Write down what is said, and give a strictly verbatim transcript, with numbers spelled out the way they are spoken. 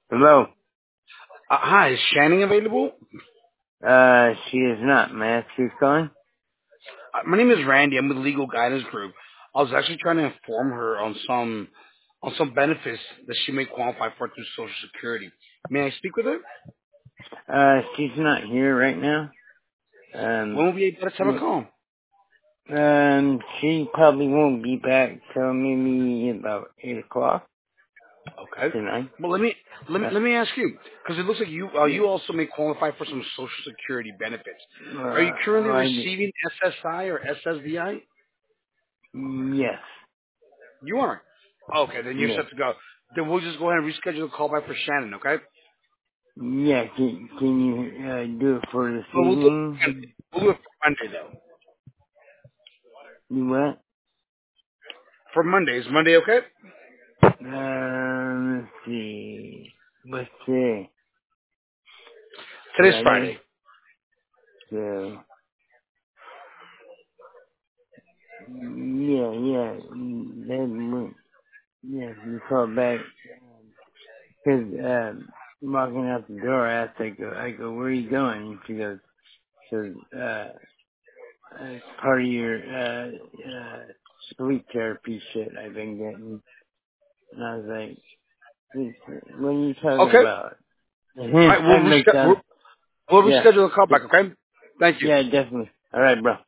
Hello. Uh, hi, is Shannon available? Uh, she is not. May I ask who's calling? Uh, my name is Randy. I'm with Legal Guidance Group. I was actually trying to inform her on some on some benefits that she may qualify for through Social Security. May I speak with her? Uh, she's not here right now. Um, When will be a better time to w- call? um, she probably won't be back till maybe about eight o'clock Okay. tonight. Well, let me let me Uh, let me ask you because it looks like you uh, yeah. you also may qualify for some Social Security benefits. Are you Uh, currently I, receiving S S I or S S V I? yes. You aren't. Okay, then you're Yes. set to go. Then we'll just go ahead and reschedule the call back for Shannon. Okay. Yeah, can, can you, uh, do it for this Well, we'll do it evening? Monday. We'll do it for Monday though. You what? For Monday. Is Monday okay? Um, let's see. What's today? Today's Friday. Friday? So, yeah, yeah, that, yeah, you call back. Cause, um, walking out the door, I asked, I go, I go, where are you going? And she goes, so, uh, it's part of your, uh, uh, sleep therapy shit I've been getting. And I was like, what are you talking Okay. about? All right. We'll That makes reschedule. sense. We'll, we'll Yeah. reschedule the call back. Okay. Thank you. Yeah, definitely. All right, bro.